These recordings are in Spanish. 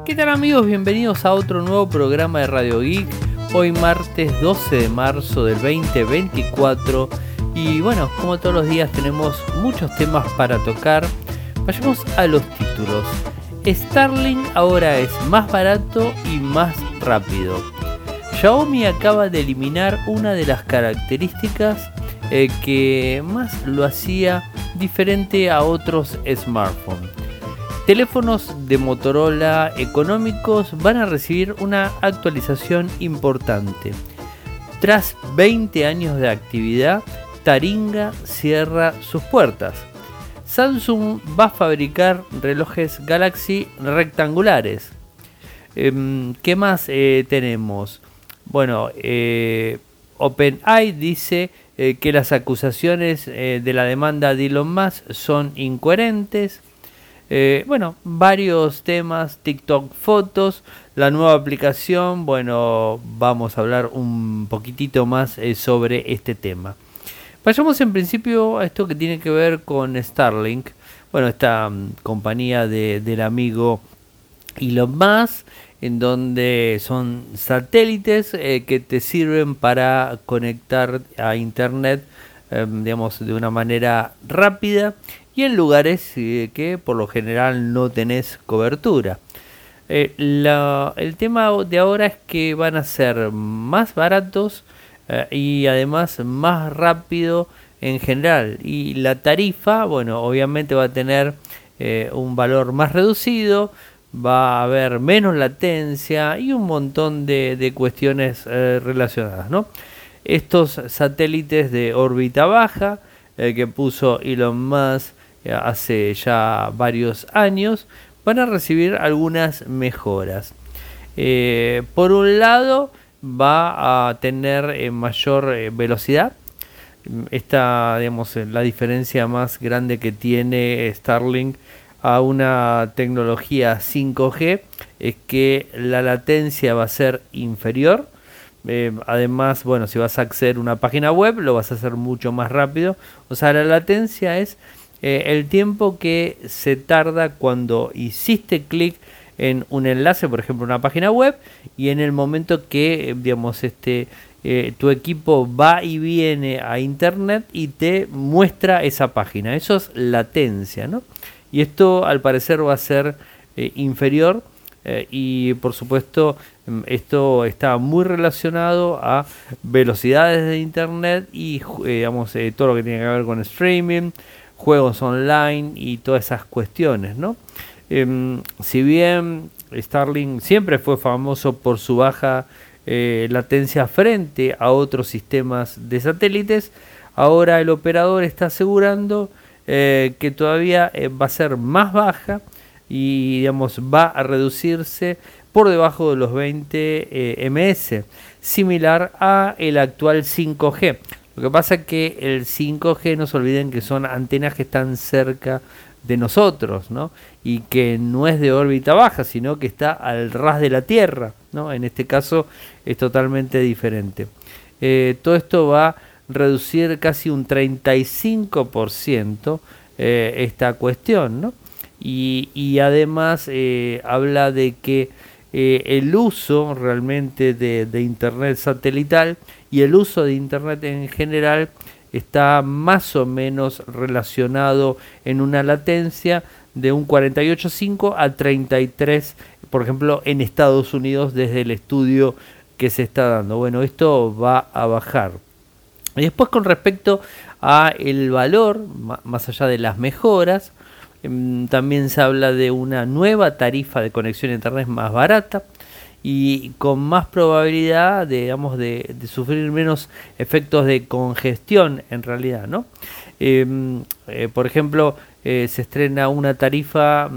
¿Qué tal amigos? Bienvenidos a otro nuevo programa de Radio Geek. Hoy martes 12 de marzo del 2024. Y bueno, como todos los días tenemos muchos temas para tocar. Vayamos a los títulos. Starlink ahora es más barato y más rápido. Xiaomi acaba de eliminar una de las características que más lo hacía diferente a otros smartphones. Teléfonos de Motorola económicos van a recibir una actualización importante. Tras 20 años de actividad, Taringa cierra sus puertas. Samsung va a fabricar relojes Galaxy rectangulares. ¿Qué más tenemos? Bueno, OpenAI dice que las acusaciones de la demanda de Elon Musk son incoherentes. Varios temas, TikTok fotos, la nueva aplicación. Bueno, vamos a hablar un poquitito más sobre este tema. Vayamos en principio a esto que tiene que ver con Starlink. Bueno, esta compañía del amigo Elon Musk, en donde son satélites que te sirven para conectar a internet, digamos, de una manera rápida y en lugares que por lo general no tenés cobertura. El tema de ahora es que van a ser más baratos y además más rápido en general. Y la tarifa, bueno, obviamente va a tener un valor más reducido, va a haber menos latencia y un montón de cuestiones relacionadas, ¿no? Estos satélites de órbita baja que puso Elon Musk hace ya varios años, van a recibir algunas mejoras. Por un lado, va a tener mayor velocidad. Esta, digamos, la diferencia más grande que tiene Starlink a una tecnología 5G es que la latencia va a ser inferior. Además, bueno, si vas a acceder a una página web, lo vas a hacer mucho más rápido. O sea, la latencia es el tiempo que se tarda cuando hiciste clic en un enlace, por ejemplo, una página web, y en el momento que, digamos, tu equipo va y viene a internet y te muestra esa página. Eso es latencia, ¿no? Y esto al parecer va a ser inferior y por supuesto esto está muy relacionado a velocidades de internet y digamos, todo lo que tiene que ver con streaming, juegos online y todas esas cuestiones, ¿no? Si bien Starlink siempre fue famoso por su baja latencia frente a otros sistemas de satélites, ahora el operador está asegurando que todavía va a ser más baja y, digamos, va a reducirse por debajo de los 20 ms, similar a el actual 5G. Lo que pasa es que el 5G, no se olviden que son antenas que están cerca de nosotros, ¿no? Y que no es de órbita baja, sino que está al ras de la Tierra, ¿no? En este caso es totalmente diferente. Todo esto va a reducir casi un 35% esta cuestión, ¿no? Y además habla de que el uso realmente de internet satelital y el uso de internet en general está más o menos relacionado en una latencia de un 48.5 a 33, por ejemplo, en Estados Unidos, desde el estudio que se está dando. Bueno, esto va a bajar. Y después, con respecto a el valor, más allá de las mejoras, también se habla de una nueva tarifa de conexión a internet más barata y con más probabilidad de, digamos, de sufrir menos efectos de congestión en realidad, ¿no? Por ejemplo, se estrena una tarifa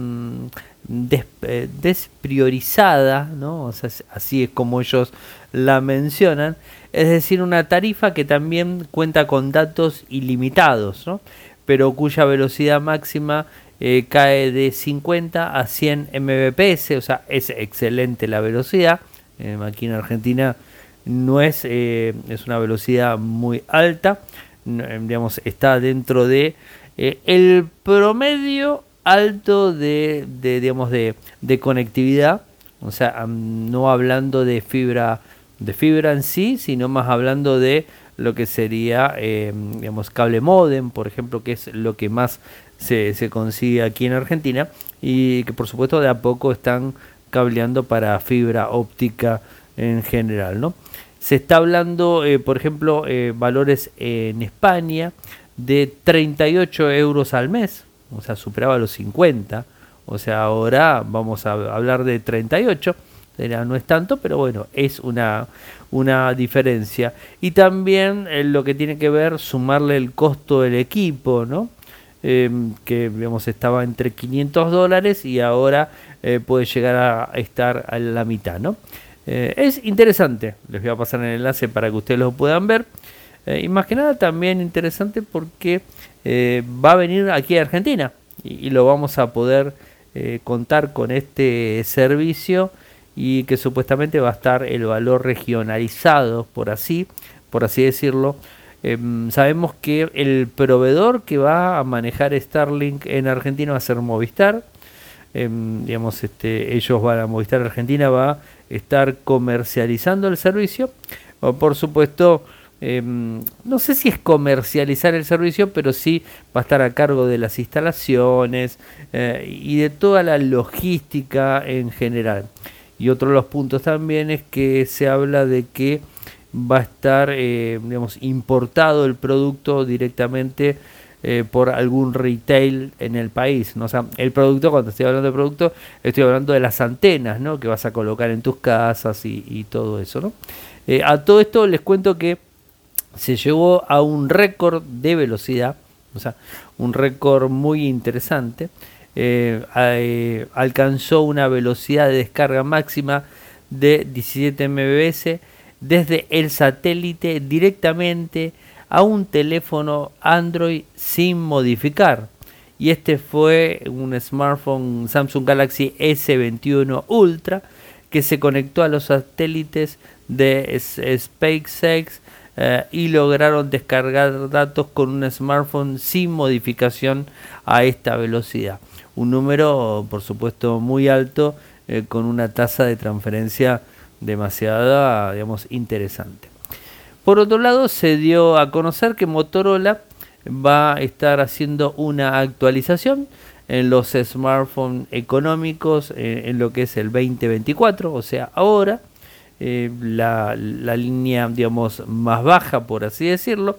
despriorizada, ¿no? O sea, así es como ellos la mencionan, es decir, una tarifa que también cuenta con datos ilimitados, ¿no? Pero cuya velocidad máxima cae de 50 a 100 mbps, o sea, es excelente la velocidad. Aquí en Argentina no es una velocidad muy alta, digamos, está dentro de el promedio alto de conectividad. o sea, no hablando de fibra en sí, sino más hablando de lo que sería, digamos, cable módem, por ejemplo, que es lo que más se consigue aquí en Argentina, y que por supuesto de a poco están cableando para fibra óptica en general, ¿no? Se está hablando, por ejemplo, valores en España de 38 euros al mes, o sea, superaba los 50, o sea, ahora vamos a hablar de 38, no es tanto, pero bueno, es una diferencia. Y también lo que tiene que ver, sumarle el costo del equipo, ¿no? Que digamos estaba entre $500 y ahora puede llegar a estar a la mitad, ¿no? Es interesante, les voy a pasar el enlace para que ustedes lo puedan ver. Y más que nada también interesante porque va a venir aquí a Argentina y lo vamos a poder contar con este servicio, y que supuestamente va a estar el valor regionalizado, por así decirlo. Sabemos que el proveedor que va a manejar Starlink en Argentina va a ser Movistar. Digamos, ellos van a Movistar Argentina, va a estar comercializando el servicio. Por supuesto, no sé si es comercializar el servicio, pero sí va a estar a cargo de las instalaciones y de toda la logística en general. Y otro de los puntos también es que se habla de que va a estar, digamos, importado el producto directamente por algún retail en el país, ¿no? O sea, el producto, cuando estoy hablando de producto, estoy hablando de las antenas, ¿no? Que vas a colocar en tus casas y todo eso, ¿no? A todo esto les cuento que se llegó a un récord de velocidad, o sea, un récord muy interesante. Alcanzó una velocidad de descarga máxima de 17 mbps desde el satélite directamente a un teléfono Android sin modificar. Y este fue un smartphone Samsung Galaxy S21 Ultra que se conectó a los satélites de SpaceX y lograron descargar datos con un smartphone sin modificación a esta velocidad. Un número, por supuesto, muy alto, con una tasa de transferencia demasiado, digamos, interesante. Por otro lado, se dio a conocer que Motorola va a estar haciendo una actualización en los smartphones económicos en lo que es el 2024, o sea, ahora la línea, digamos, más baja, por así decirlo,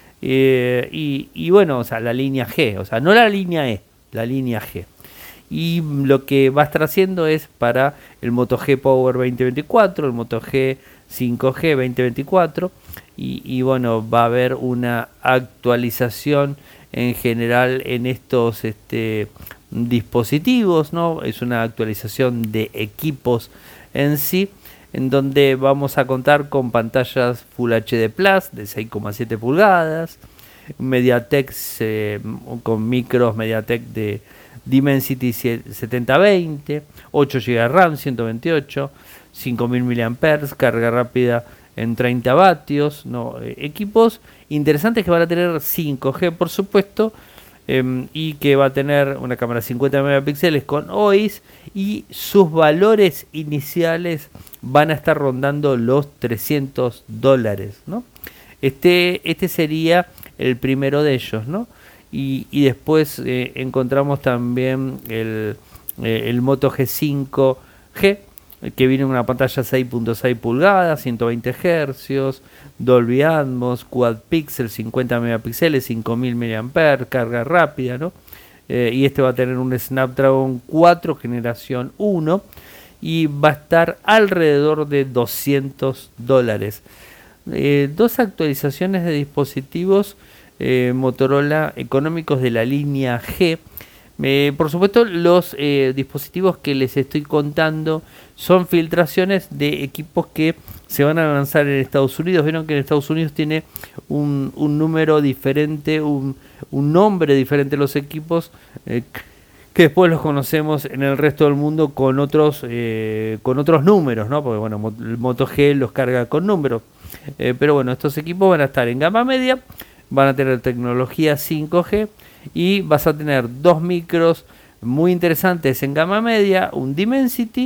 y bueno, o sea, la línea G, o sea, no la línea E, la línea G. Y lo que va a estar haciendo es para el Moto G Power 2024, el Moto G 5G 2024, y bueno, va a haber una actualización en general en estos dispositivos, ¿no? Es una actualización de equipos en sí, en donde vamos a contar con pantallas Full HD Plus de 6,7 pulgadas, MediaTek con micros MediaTek de Dimensity 7020, 8 GB de RAM, 128, 5000 mAh, carga rápida en 30 vatios, ¿no? Equipos interesantes que van a tener 5G, por supuesto, y que va a tener una cámara 50 megapíxeles con OIS, y sus valores iniciales van a estar rondando los $300, ¿no? Este sería el primero de ellos, ¿no? Y después encontramos también el Moto G5G, que viene en una pantalla 6.6 pulgadas, 120 Hz, Dolby Atmos, Quad Pixel, 50 megapíxeles, 5000 mAh, carga rápida, ¿no? Y este va a tener un Snapdragon 4 generación 1 y va a estar alrededor de $200. Dos actualizaciones de dispositivos Motorola económicos de la línea G. Por supuesto, los dispositivos que les estoy contando son filtraciones de equipos que se van a lanzar en Estados Unidos. Vieron que en Estados Unidos tiene un número diferente, un nombre diferente los equipos, que después los conocemos en el resto del mundo con otros números, ¿no? Porque bueno, el Moto G los carga con números. Pero bueno, estos equipos van a estar en gama media, van a tener tecnología 5G y vas a tener dos micros muy interesantes en gama media, un Dimensity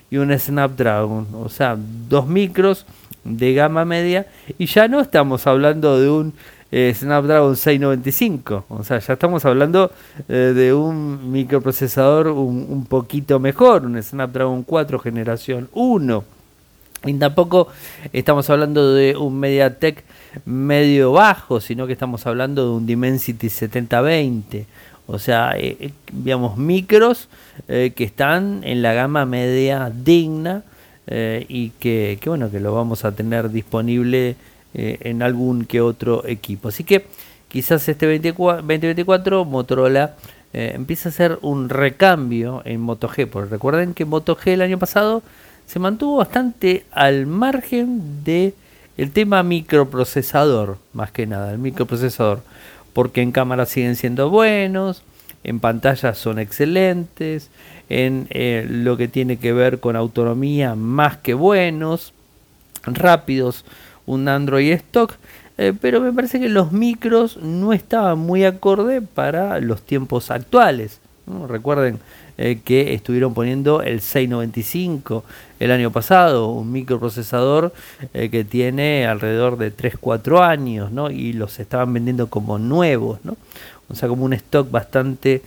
y un Snapdragon, o sea, dos micros de gama media, y ya no estamos hablando de un Snapdragon 695, o sea, ya estamos hablando de un microprocesador un poquito mejor, un Snapdragon 4 generación 1, y tampoco estamos hablando de un MediaTek medio bajo, sino que estamos hablando de un Dimensity 7020. O sea, digamos, micros que están en la gama media digna y que, bueno, que lo vamos a tener disponible en algún que otro equipo. Así que quizás este 2024 Motorola empieza a hacer un recambio en Moto G. Porque recuerden que Moto G el año pasado se mantuvo bastante al margen de el tema microprocesador, más que nada, el microprocesador, porque en cámara siguen siendo buenos, en pantalla son excelentes, en lo que tiene que ver con autonomía más que buenos, rápidos, un Android stock, pero me parece que los micros no estaban muy acorde para los tiempos actuales, ¿no? Recuerden que estuvieron poniendo el 695 el año pasado, un microprocesador que tiene alrededor de 3-4 años, ¿no? Y los estaban vendiendo como nuevos, ¿no? O sea, como un stock bastante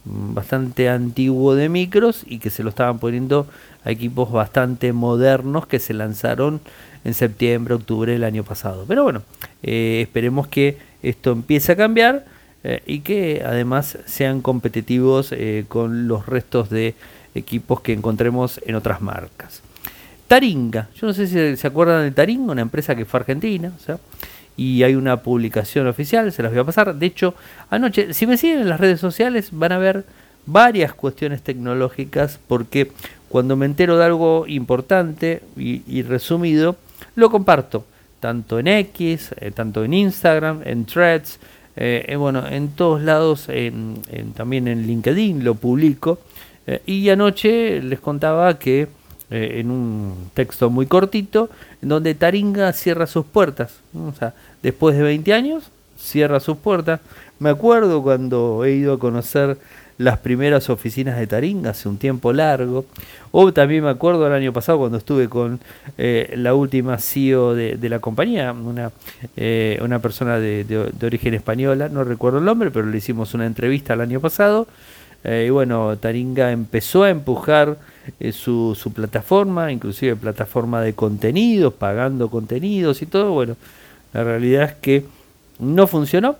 antiguo de micros y que se lo estaban poniendo a equipos bastante modernos que se lanzaron en septiembre, octubre del año pasado. Pero bueno, esperemos que esto empiece a cambiar y que además sean competitivos con los restos de equipos que encontremos en otras marcas. Taringa, yo no sé si se acuerdan de Taringa, una empresa que fue argentina, o sea, y hay una publicación oficial, se las voy a pasar. De hecho, anoche, si me siguen en las redes sociales, van a ver varias cuestiones tecnológicas, porque cuando me entero de algo importante y resumido, lo comparto, tanto en X, tanto en Instagram, en Threads, bueno, en todos lados, también en LinkedIn lo publico. Y anoche les contaba que en un texto muy cortito, en donde Taringa cierra sus puertas, ¿no? O sea, después de 20 años, cierra sus puertas. Me acuerdo cuando he ido a conocer las primeras oficinas de Taringa hace un tiempo largo, o también me acuerdo el año pasado cuando estuve con la última CEO de la compañía, una persona de origen española, no recuerdo el nombre, pero le hicimos una entrevista el año pasado. Y bueno, Taringa empezó a empujar su plataforma, inclusive plataforma de contenidos, pagando contenidos y todo. Bueno, la realidad es que no funcionó.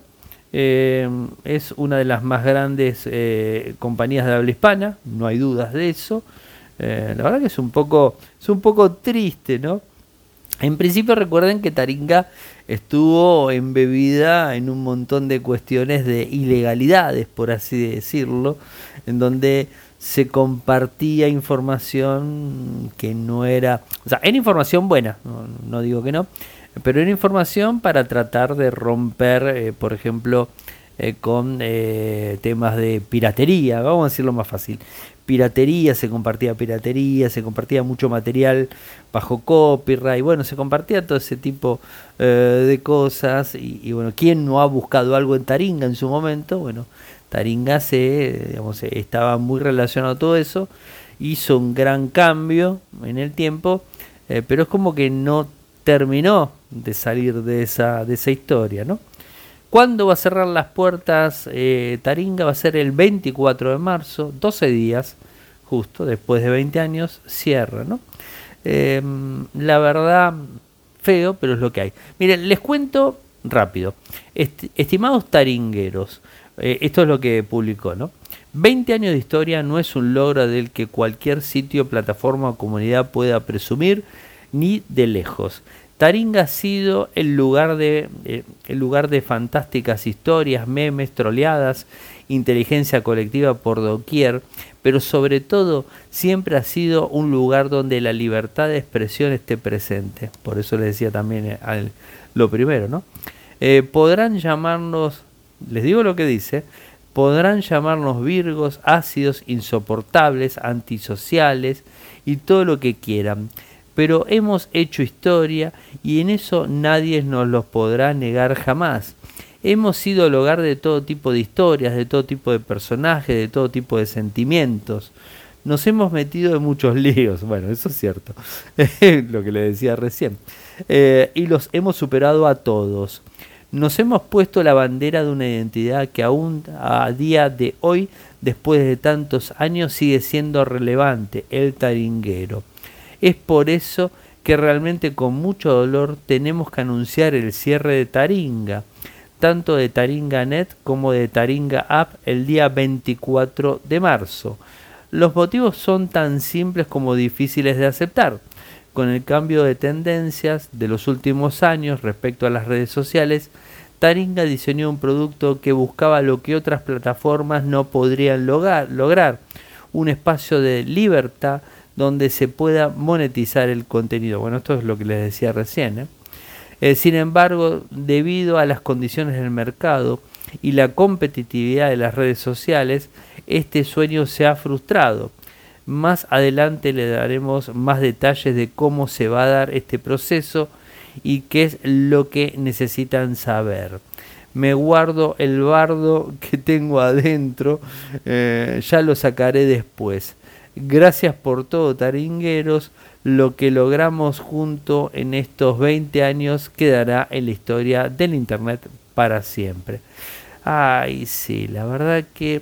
Es una de las más grandes compañías de habla hispana, no hay dudas de eso. La verdad que es un poco triste, ¿no? En principio recuerden que Taringa estuvo embebida en un montón de cuestiones de ilegalidades, por así decirlo, en donde se compartía información que no era, o sea, era información buena, no digo que no, pero era información para tratar de romper, por ejemplo, con temas de piratería, vamos a decirlo más fácil. Piratería, se compartía mucho material bajo copyright, bueno, se compartía todo ese tipo de cosas y bueno, ¿quién no ha buscado algo en Taringa en su momento? Bueno, Taringa estaba muy relacionado a todo eso, hizo un gran cambio en el tiempo, pero es como que no terminó de salir de esa historia, ¿no? ¿Cuándo va a cerrar las puertas Taringa? Va a ser el 24 de marzo, 12 días, justo después de 20 años, cierra, ¿no? La verdad, feo, pero es lo que hay. Miren, les cuento rápido. Estimados taringueros, esto es lo que publicó, ¿no? 20 años de historia no es un logro del que cualquier sitio, plataforma o comunidad pueda presumir, ni de lejos. Taringa ha sido el lugar de fantásticas historias, memes, troleadas, inteligencia colectiva por doquier, pero sobre todo siempre ha sido un lugar donde la libertad de expresión esté presente. Por eso les decía también lo primero, ¿no? Podrán llamarnos, les digo lo que dice, podrán llamarnos virgos, ácidos, insoportables, antisociales y todo lo que quieran. Pero hemos hecho historia y en eso nadie nos los podrá negar jamás. Hemos sido el hogar de todo tipo de historias, de todo tipo de personajes, de todo tipo de sentimientos. nos hemos metido en muchos líos, bueno, eso es cierto, lo que le decía recién, y los hemos superado a todos. Nos hemos puesto la bandera de una identidad que aún a día de hoy, después de tantos años, sigue siendo relevante, el taringuero. Es por eso que realmente con mucho dolor tenemos que anunciar el cierre de Taringa, tanto de Taringa.net como de Taringa App el día 24 de marzo. Los motivos son tan simples como difíciles de aceptar. Con el cambio de tendencias de los últimos años respecto a las redes sociales, Taringa diseñó un producto que buscaba lo que otras plataformas no podrían lograr, un espacio de libertad donde se pueda monetizar el contenido. Bueno, esto es lo que les decía recién, sin embargo, debido a las condiciones del mercado y la competitividad de las redes sociales, este sueño se ha frustrado. Más adelante le daremos más detalles de cómo se va a dar este proceso y qué es lo que necesitan saber. Me guardo el bardo que tengo adentro, ya lo sacaré después. Gracias por todo, taringueros. Lo que logramos junto en estos 20 años quedará en la historia del internet para siempre. Ay, sí, la verdad que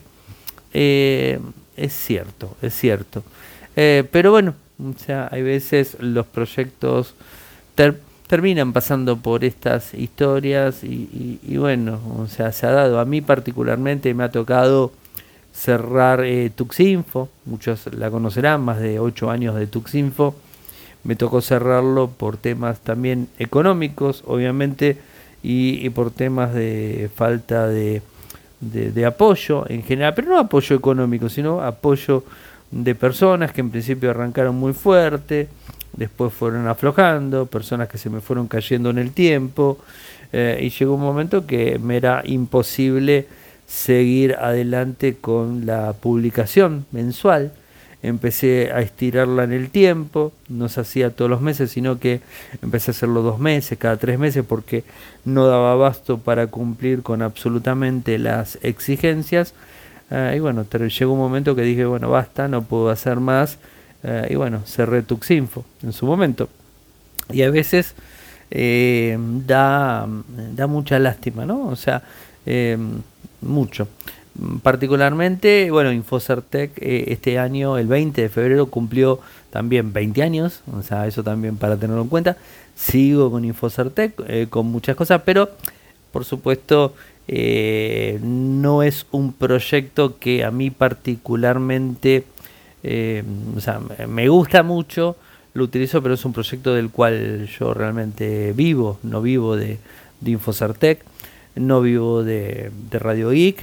es cierto, es cierto. Pero bueno, o sea, hay veces los proyectos terminan pasando por estas historias y bueno, o sea, se ha dado. A mí particularmente me ha tocado cerrar Tuxinfo, muchos la conocerán, más de 8 años de Tuxinfo. Me tocó cerrarlo por temas también económicos, obviamente, y por temas de falta de apoyo en general, pero no apoyo económico, sino apoyo de personas que en principio arrancaron muy fuerte, después fueron aflojando, personas que se me fueron cayendo en el tiempo, y llegó un momento que me era imposible seguir adelante con la publicación mensual. Empecé a estirarla en el tiempo, no se hacía todos los meses, sino que empecé a hacerlo 2 meses, cada 3 meses, porque no daba abasto para cumplir con absolutamente las exigencias. Y bueno, llegó un momento que dije, bueno, basta, no puedo hacer más. Y bueno, cerré Tuxinfo en su momento. Y a veces da mucha lástima, ¿no? O sea, mucho. Particularmente, bueno, Infocertec este año, el 20 de febrero, cumplió también 20 años, o sea, eso también para tenerlo en cuenta. Sigo con Infocertec, con muchas cosas, pero por supuesto no es un proyecto que a mí particularmente, o sea, me gusta mucho, lo utilizo, pero es un proyecto del cual yo realmente vivo, no vivo de Infocertec, no vivo de Radio Geek.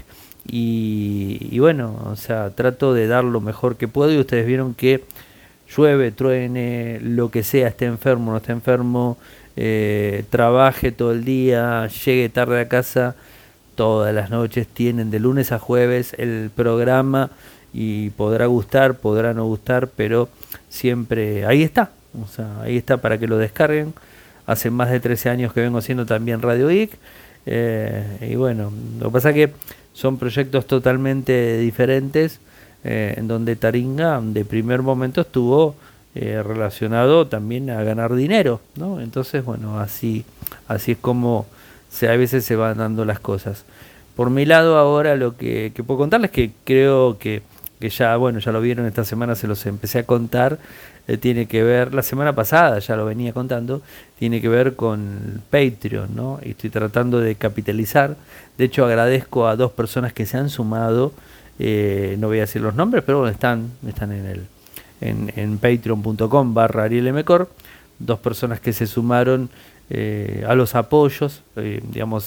Y bueno, o sea, trato de dar lo mejor que puedo y ustedes vieron que llueve, truene, lo que sea, esté enfermo, no esté enfermo, trabaje todo el día, llegue tarde a casa, todas las noches tienen de lunes a jueves el programa y podrá gustar, podrá no gustar, pero siempre ahí está, o sea, ahí está para que lo descarguen. Hace más de 13 años que vengo haciendo también Radio Geek, y bueno, lo que pasa es que son proyectos totalmente diferentes, en donde Taringa de primer momento estuvo relacionado también a ganar dinero, ¿no? Entonces, bueno, así es como a veces se van dando las cosas. Por mi lado ahora lo que puedo contarles, que creo que ya, bueno, ya lo vieron esta semana, se los empecé a contar, tiene que ver, la semana pasada ya lo venía contando, tiene que ver con Patreon, ¿no? Y estoy tratando de capitalizar. De hecho, agradezco a 2 personas que se han sumado, no voy a decir los nombres, pero bueno, están en patreon.com/arielmcor, 2 personas que se sumaron a los apoyos, digamos,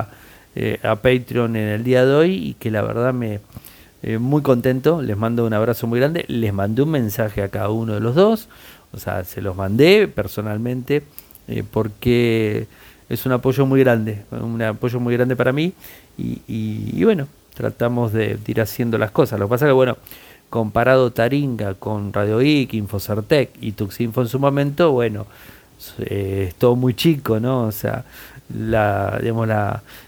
a Patreon en el día de hoy, y que la verdad muy contento, les mando un abrazo muy grande, les mandé un mensaje a cada uno de los 2, o sea, se los mandé personalmente, porque es un apoyo muy grande para mí, y bueno, tratamos de ir haciendo las cosas. Lo que pasa es que, bueno, comparado Taringa con Radio Geek, Infocertec y Tuxinfo en su momento, bueno, es todo muy chico, ¿no? O sea,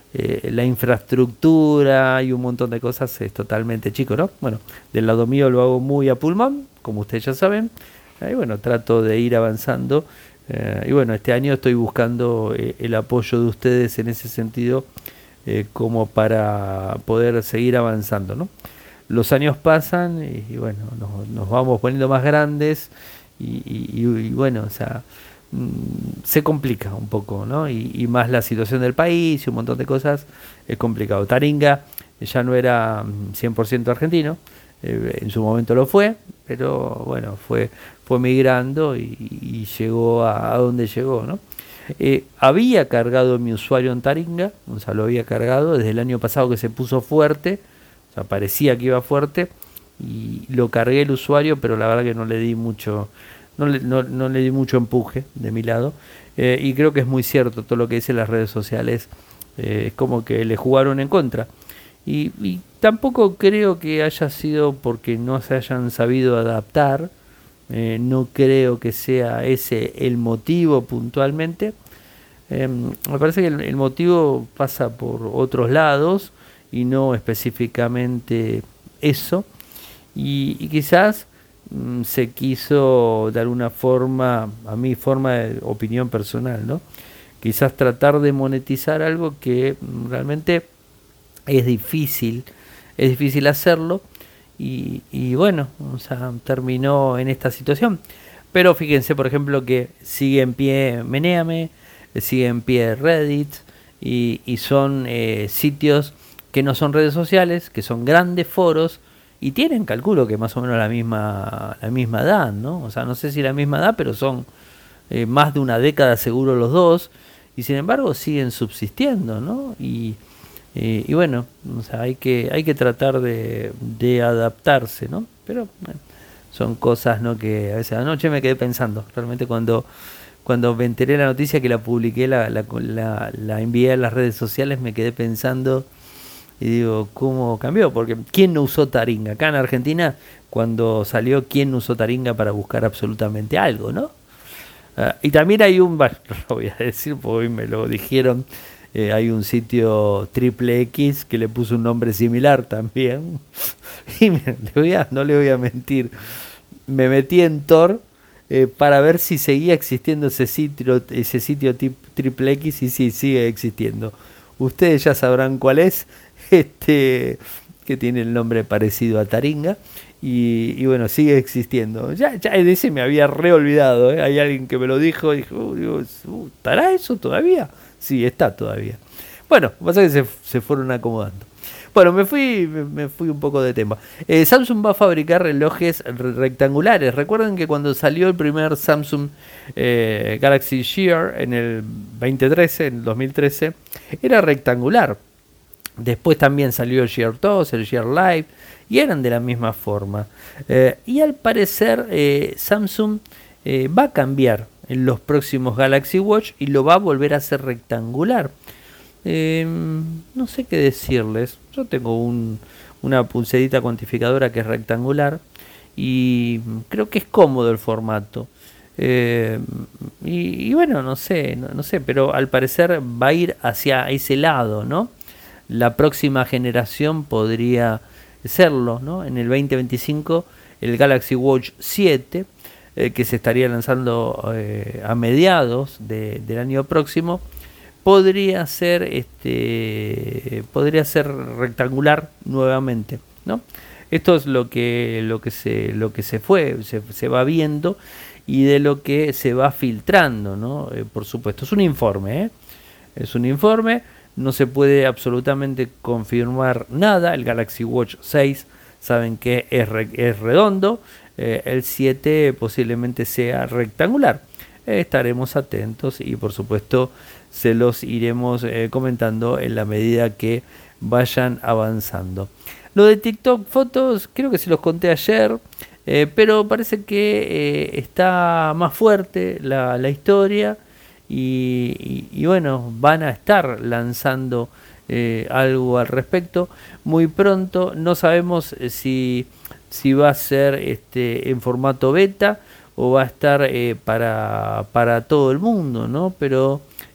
la infraestructura y un montón de cosas es totalmente chico, ¿no? Bueno, del lado mío lo hago muy a pulmón, como ustedes ya saben. Y bueno, trato de ir avanzando. Y bueno, este año estoy buscando el apoyo de ustedes en ese sentido, como para poder seguir avanzando, ¿no? Los años pasan y bueno, nos vamos poniendo más grandes y bueno, o sea, se complica un poco, ¿no? Y más la situación del país y un montón de cosas es complicado. Taringa ya no era 100% argentino, en su momento lo fue, pero bueno, fue migrando y llegó a donde llegó, ¿no? Había cargado mi usuario en Taringa, o sea, lo había cargado desde el año pasado que se puso fuerte, o sea, parecía que iba fuerte, y lo cargué el usuario, pero la verdad que no le di mucho, no le di mucho empuje de mi lado. Y creo que es muy cierto todo lo que dicen las redes sociales, es como que le jugaron en contra. Y tampoco creo que haya sido porque no se hayan sabido adaptar. No creo que sea ese el motivo puntualmente. Me parece que el motivo pasa por otros lados y no específicamente eso. Y quizás se quiso de alguna forma, a mi forma de opinión personal, ¿no? Quizás tratar de monetizar algo que realmente es difícil hacerlo y bueno, o sea, terminó en esta situación. Pero fíjense, por ejemplo, que sigue en pie Meneame, sigue en pie Reddit y son sitios que no son redes sociales, que son grandes foros y tienen, calculo que más o menos la misma edad, ¿no? O sea, no sé si la misma edad, pero son más de una década seguro los dos y sin embargo siguen subsistiendo, ¿no? Y bueno, o sea, hay que tratar de adaptarse, ¿no? Pero bueno, son cosas, ¿no? Que a veces anoche me quedé pensando, realmente cuando me enteré de la noticia que la publiqué, la envié a las redes sociales, me quedé pensando y digo, ¿cómo cambió? Porque ¿quién no usó Taringa? Acá en Argentina, cuando salió, ¿quién no usó Taringa para buscar absolutamente algo, ¿no? Y también hay bueno, no lo voy a decir porque hoy me lo dijeron. Hay un sitio triple X que le puso un nombre similar también. Y no le voy a mentir. Me metí en Tor para ver si seguía existiendo ese sitio triple X y sí, sigue existiendo. Ustedes ya sabrán cuál es. Que tiene el nombre parecido a Taringa. Y bueno, sigue existiendo. Ya de ese me había reolvidado. Hay alguien que me lo dijo. Y dijo, Dios, ¿estará eso todavía? Sí, está todavía. Bueno, pasa que se fueron acomodando. Bueno, me fui un poco de tema. Samsung va a fabricar relojes rectangulares. Recuerden que cuando salió el primer Samsung Galaxy Gear en el 2013, en el 2013, era rectangular. Después también salió el Gear 2, el Gear Live, y eran de la misma forma. Y al parecer Samsung va a cambiar en los próximos Galaxy Watch y lo va a volver a hacer rectangular. No sé qué decirles. Yo tengo una pulserita cuantificadora que es rectangular y creo que es cómodo el formato. Y bueno, no sé, pero al parecer va a ir hacia ese lado, ¿no? La próxima generación podría serlo, ¿no? En el 2025 el Galaxy Watch 7, que se estaría lanzando a mediados del año próximo, podría ser rectangular nuevamente, ¿no? Esto es lo que se va viendo y de lo que se va filtrando, ¿no? Por supuesto, es un informe, ¿eh? Es un informe, no se puede absolutamente confirmar nada. El Galaxy Watch 6 saben que es redondo, el 7 posiblemente sea rectangular. Estaremos atentos y por supuesto se los iremos comentando en la medida que vayan avanzando. Lo de TikTok fotos creo que se los conté ayer, pero parece que está más fuerte la historia y bueno, van a estar lanzando algo al respecto muy pronto. No sabemos si va a ser en formato beta o va a estar para todo el mundo, ¿no? Pero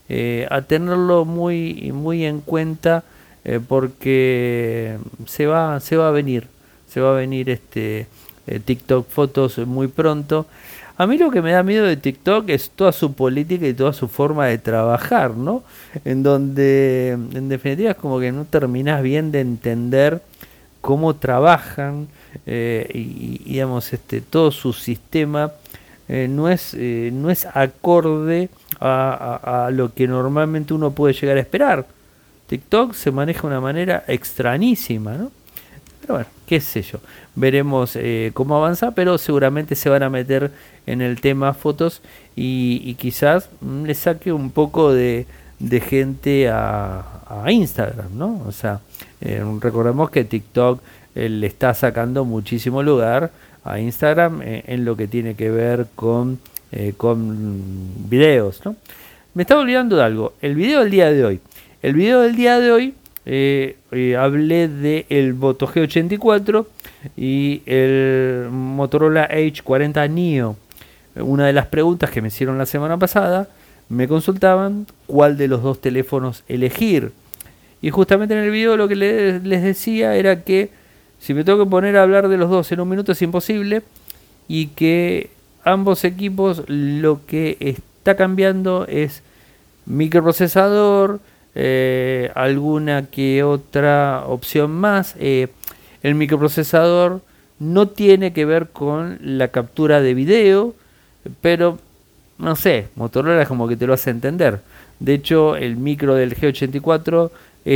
a tenerlo muy en cuenta, porque se va a venir TikTok fotos muy pronto. A mí lo que me da miedo de TikTok es toda su política y toda su forma de trabajar, ¿no? En donde, en definitiva, es como que no terminás bien de entender cómo trabajan, digamos, todo su sistema no es acorde a lo que normalmente uno puede llegar a esperar. TikTok se maneja de una manera extrañísima, ¿no? Pero bueno, qué sé yo. Veremos cómo avanza, pero seguramente se van a meter en el tema fotos y quizás le saque un poco de gente a Instagram, ¿no? O sea, recordemos que TikTok le está sacando muchísimo lugar a Instagram en lo que tiene que ver con videos, ¿no? Me estaba olvidando de algo. El video del día de hoy. El video del día de hoy hablé de el Moto G84 y el Motorola Edge 40 Neo. Una de las preguntas que me hicieron la semana pasada, me consultaban cuál de los dos teléfonos elegir. Y justamente en el video lo que les decía era que si me tengo que poner a hablar de los dos en un minuto es imposible, y que ambos equipos lo que está cambiando es microprocesador, alguna que otra opción más. El microprocesador no tiene que ver con la captura de video, pero no sé, Motorola es como que te lo hace entender. De hecho, el micro del G84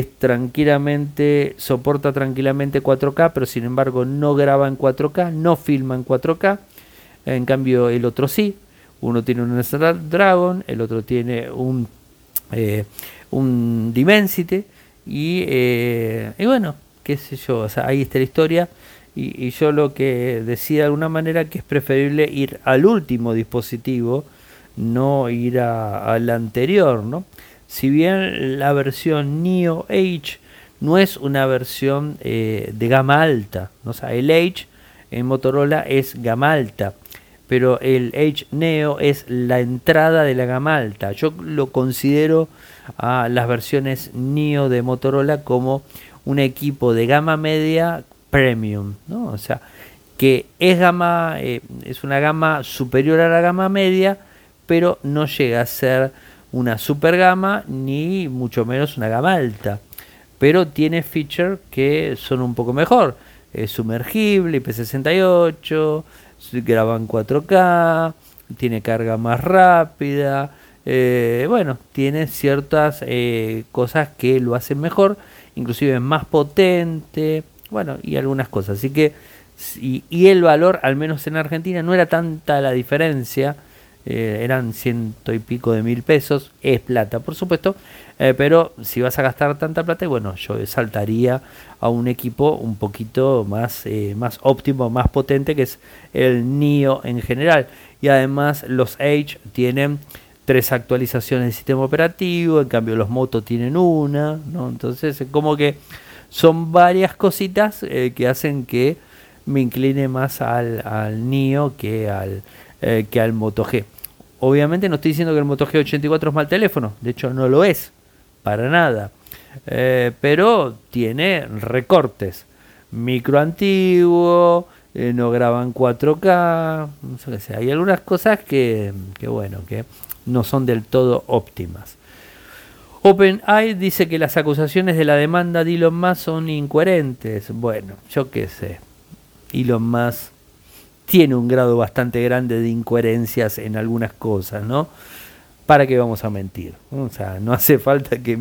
soporta tranquilamente 4K, pero sin embargo no graba en 4K, no filma en 4K. En cambio el otro sí. Uno tiene un Snapdragon, el otro tiene un Dimensity y bueno, qué sé yo, o sea, ahí está la historia. Y yo lo que decía de alguna manera que es preferible ir al último dispositivo, no ir al anterior, ¿no? Si bien la versión Neo Edge no es una versión de gama alta, ¿no? O sea, el Edge en Motorola es gama alta, pero el Edge Neo es la entrada de la gama alta. Yo lo considero a las versiones Neo de Motorola como un equipo de gama media premium, ¿no? O sea, que es una gama superior a la gama media, pero no llega a ser una super gama ni mucho menos una gama alta, pero tiene features que son un poco mejor. Es sumergible, IP68, graba en 4K, tiene carga más rápida, bueno, tiene ciertas cosas que lo hacen mejor, inclusive es más potente, bueno, y algunas cosas. Así que, y el valor, al menos en Argentina, no era tanta la diferencia. Eran 100 y pico de 1000 pesos, es plata por supuesto, pero si vas a gastar tanta plata, bueno, yo saltaría a un equipo un poquito más óptimo, más potente, que es el Neo en general. Y además los Edge tienen 3 actualizaciones de sistema operativo, en cambio los Moto tienen una, ¿no? Entonces como que son varias cositas que hacen que me incline más al Neo que al Moto G. Obviamente no estoy diciendo que el Moto G84 es mal teléfono, de hecho no lo es, para nada. Pero tiene recortes. Micro antiguo, no graban 4K, no sé qué sea. Hay algunas cosas que bueno, que no son del todo óptimas. OpenAI dice que las acusaciones de la demanda de Elon Musk son incoherentes. Bueno, yo qué sé. Elon Musk tiene un grado bastante grande de incoherencias en algunas cosas, ¿no? ¿Para qué vamos a mentir? O sea, no hace falta que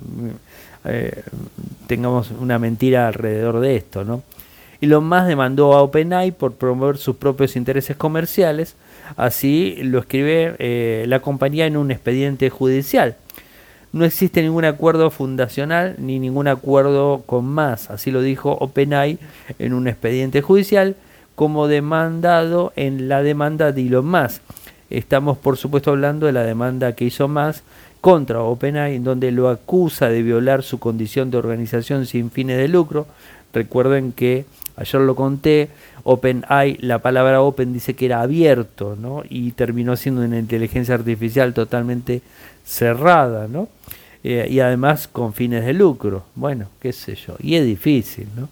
tengamos una mentira alrededor de esto, ¿no? Elon Musk demandó a OpenAI por promover sus propios intereses comerciales, así lo escribe la compañía en un expediente judicial. No existe ningún acuerdo fundacional ni ningún acuerdo con más, así lo dijo OpenAI en un expediente judicial, como demandado en la demanda de Elon Musk. Estamos, por supuesto, hablando de la demanda que hizo Musk contra OpenAI, en donde lo acusa de violar su condición de organización sin fines de lucro. Recuerden que ayer lo conté, OpenAI, la palabra open dice que era abierto, ¿no? Y terminó siendo una inteligencia artificial totalmente cerrada, ¿no? Y además con fines de lucro. Bueno, qué sé yo. Y es difícil, ¿no?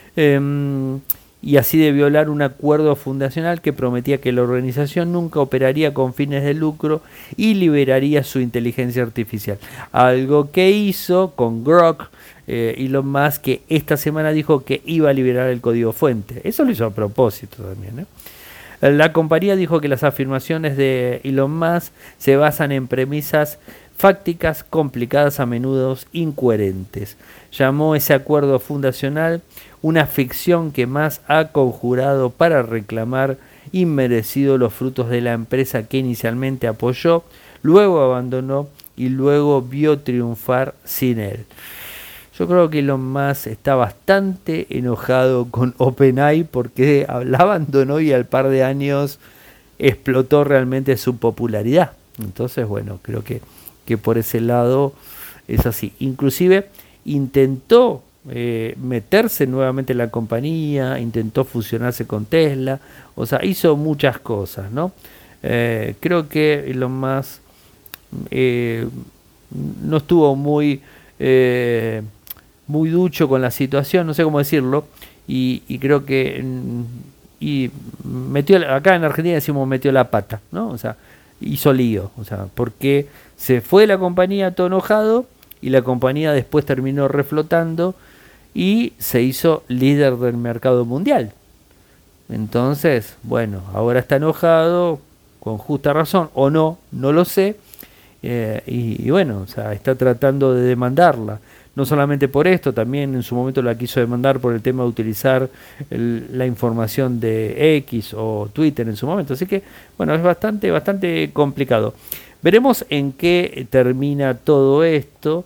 Y así de violar un acuerdo fundacional que prometía que la organización nunca operaría con fines de lucro y liberaría su inteligencia artificial. Algo que hizo con Grok, Elon Musk, que esta semana dijo que iba a liberar el código fuente. Eso lo hizo a propósito también, ¿eh? La compañía dijo que las afirmaciones de Elon Musk se basan en premisas fácticas, complicadas, a menudo incoherentes. Llamó ese acuerdo fundacional una ficción que más ha conjurado para reclamar inmerecido los frutos de la empresa que inicialmente apoyó, luego abandonó y luego vio triunfar sin él. Yo creo que Elon Musk está bastante enojado con OpenAI porque la abandonó y al par de años explotó realmente su popularidad. Entonces, bueno, creo que por ese lado es así. Inclusive intentó meterse nuevamente en la compañía, intentó fusionarse con Tesla, o sea, hizo muchas cosas, ¿no? Creo que Elon Musk no estuvo muy ducho con la situación, no sé cómo decirlo, y creo que y metió, acá en Argentina decimos metió la pata, ¿no? O sea, hizo lío, o sea, porque se fue de la compañía todo enojado y la compañía después terminó reflotando y se hizo líder del mercado mundial. Entonces, bueno, ahora está enojado, con justa razón, o no, no lo sé, y bueno, o sea, está tratando de demandarla. No solamente por esto, también en su momento la quiso demandar por el tema de utilizar la información de X o Twitter en su momento. Así que, bueno, es bastante complicado. Veremos en qué termina todo esto.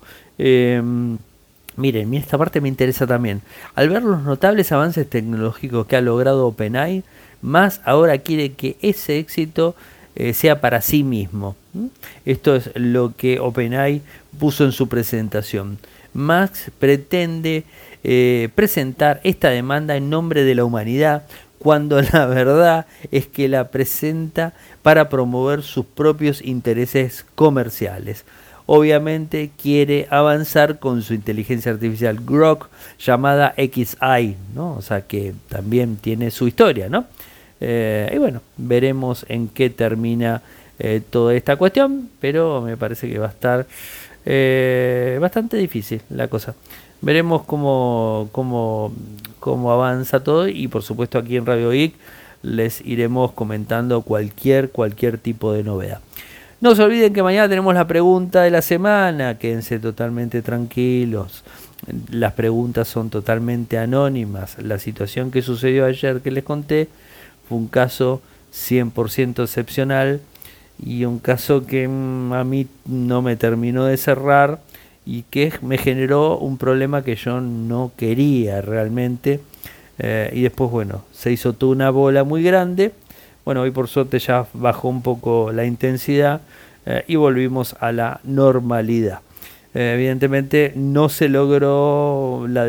Miren, esta parte me interesa también. Al ver los notables avances tecnológicos que ha logrado OpenAI, más ahora quiere que ese éxito sea para sí mismo. Esto es lo que OpenAI puso en su presentación. Max pretende presentar esta demanda en nombre de la humanidad, cuando la verdad es que la presenta para promover sus propios intereses comerciales. Obviamente quiere avanzar con su inteligencia artificial Grok, llamada XI, ¿no? O sea que también tiene su historia, ¿no? Y bueno, veremos en qué termina toda esta cuestión, pero me parece que va a estar bastante difícil la cosa. Veremos cómo avanza todo y por supuesto aquí en Radio Geek les iremos comentando cualquier tipo de novedad. No se olviden que mañana tenemos la pregunta de la semana, quédense totalmente tranquilos. Las preguntas son totalmente anónimas. La situación que sucedió ayer que les conté fue un caso 100% excepcional y un caso que a mí no me terminó de cerrar y que me generó un problema que yo no quería realmente. Y después, bueno, se hizo toda una bola muy grande. Bueno, hoy por suerte ya bajó un poco la intensidad y volvimos a la normalidad. Evidentemente no se logró la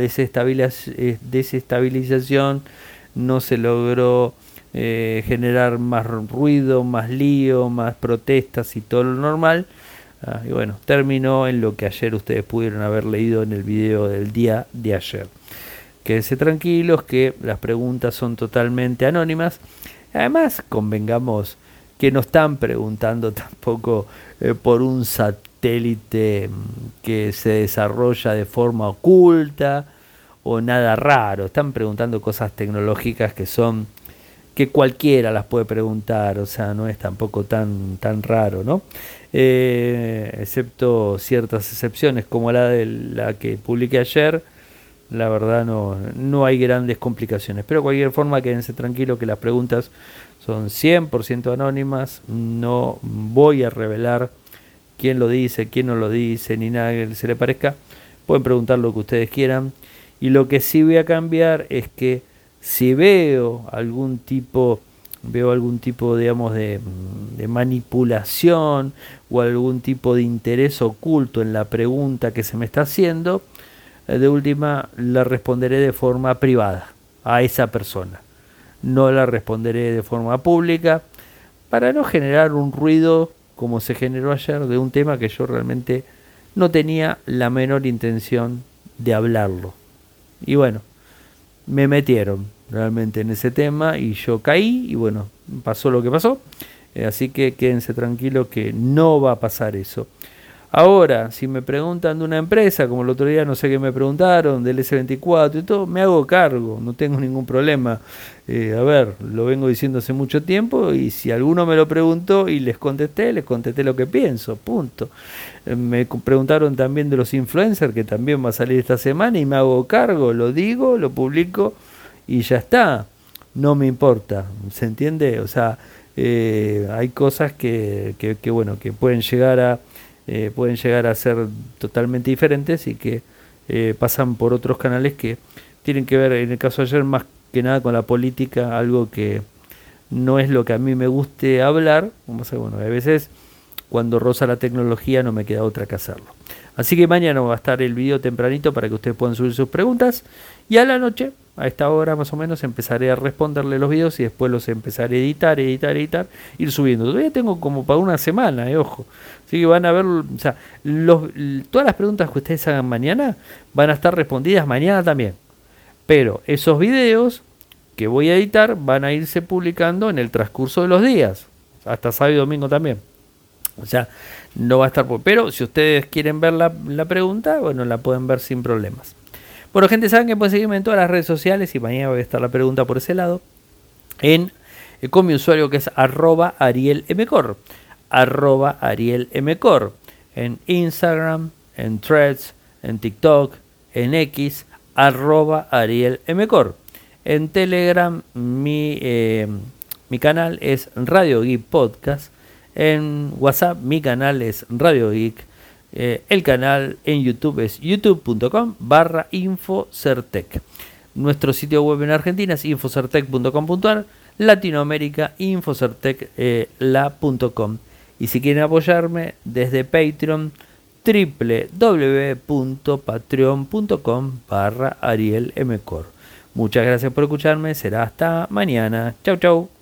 desestabilización, no se logró generar más ruido, más lío, más protestas y todo lo normal. Y bueno, terminó en lo que ayer ustedes pudieron haber leído en el video del día de ayer. Quédense tranquilos que las preguntas son totalmente anónimas. Además, convengamos que no están preguntando tampoco por un satélite que se desarrolla de forma oculta o nada raro. Están preguntando cosas tecnológicas que cualquiera las puede preguntar, o sea, no es tampoco tan raro, ¿no? Excepto ciertas excepciones como la de la que publiqué ayer. La verdad no hay grandes complicaciones, pero de cualquier forma quédense tranquilos que las preguntas son 100% anónimas. No voy a revelar quién lo dice, quién no lo dice, ni nada que se le parezca. Pueden preguntar lo que ustedes quieran. Y lo que sí voy a cambiar es que si veo algún tipo, digamos, de manipulación o algún tipo de interés oculto en la pregunta que se me está haciendo, de última la responderé de forma privada. a esa persona. No la responderé de forma pública para no generar un ruido como se generó ayer de un tema que yo realmente no tenía la menor intención de hablarlo. Y bueno, me metieron realmente en ese tema y yo caí y bueno, pasó lo que pasó. Así que quédense tranquilos que no va a pasar eso. Ahora, si me preguntan de una empresa, como el otro día no sé qué me preguntaron, del S24 y todo, me hago cargo, no tengo ningún problema. A ver, lo vengo diciendo hace mucho tiempo y si alguno me lo preguntó y les contesté lo que pienso, punto. Me preguntaron también de los influencers, que también va a salir esta semana y me hago cargo, lo digo, lo publico y ya está. No me importa, ¿se entiende? O sea, hay cosas bueno, que pueden llegar a ser totalmente diferentes y que pasan por otros canales que tienen que ver, en el caso de ayer, más que nada con la política, algo que no es lo que a mí me guste hablar. Bueno, a veces cuando roza la tecnología no me queda otra que hacerlo. Así que mañana va a estar el video tempranito para que ustedes puedan subir sus preguntas y a la noche, a esta hora más o menos, empezaré a responderle los videos y después los empezaré a editar, ir subiendo. Todavía tengo como para una semana, ojo. Así que van a ver, o sea, todas las preguntas que ustedes hagan mañana van a estar respondidas mañana también. Pero esos videos que voy a editar van a irse publicando en el transcurso de los días, hasta sábado y domingo también. O sea, no va a estar pero si ustedes quieren ver la pregunta, bueno, la pueden ver sin problemas. Bueno, gente, saben que pueden seguirme en todas las redes sociales y mañana va a estar la pregunta por ese lado. Con mi usuario que es @ArielMcor. @ArielMcor. En Instagram, en Threads, en TikTok, en X, @ArielMcor. En Telegram, mi canal es Radio Geek Podcast. En WhatsApp mi canal es Radio Geek. El canal en YouTube es youtube.com/Infocertec. Nuestro sitio web en Argentina es infocertec.com.ar. Latinoamérica, infocertec.com. Y si quieren apoyarme desde Patreon, www.patreon.com/ArielMcor. Muchas gracias por escucharme. Será hasta mañana. Chau, chau.